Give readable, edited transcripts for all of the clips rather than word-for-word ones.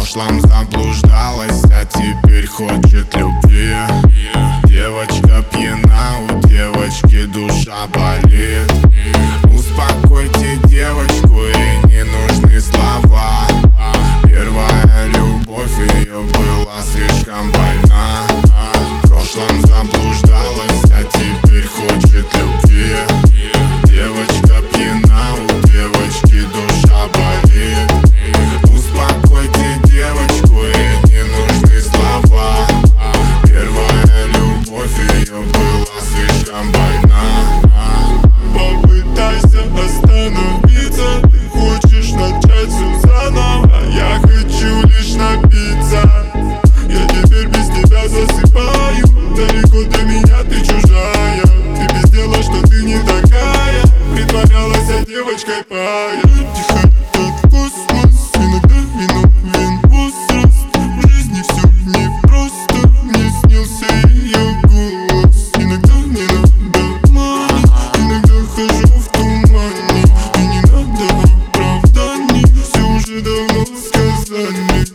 прошлом заблуждалась, а теперь хочет любви. Девочка пьяна, у девочки душа болит. Успокойте девочку, ей не нужны слова. Первая любовь ее была слишком больна. В прошлом заблуждалась, а теперь хочет любви. Девочка пьяна, у девочки душа болит. Успокойте девочку, ей не нужны слова. Первая любовь ее была слишком больна. Попытайся остановиться, ты хочешь начать все заново, а я хочу лишь напиться. Я теперь без тебя засыпаю, далеко для меня ты чужая. Ты без дела, что ты не такая, притворялась девочкой пая. Тихо как космос, иногда виновен возраст. В жизни все непросто, мне снился ее голос. Иногда не надо мани, иногда хожу в тумане. И не надо оправданий, все уже давно сказали.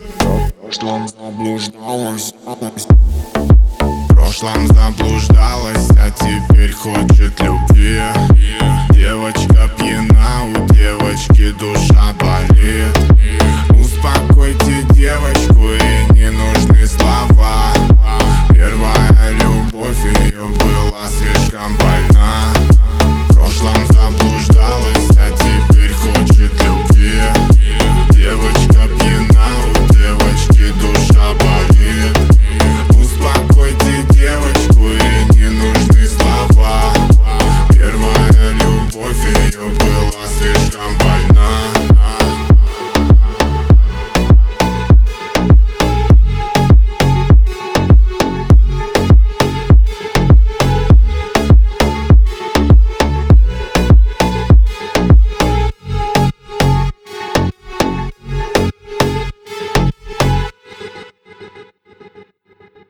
В прошлом заблуждалась, а теперь хочет любви. Девочка пьяна, у девочки душа болит. Успокойте девочку.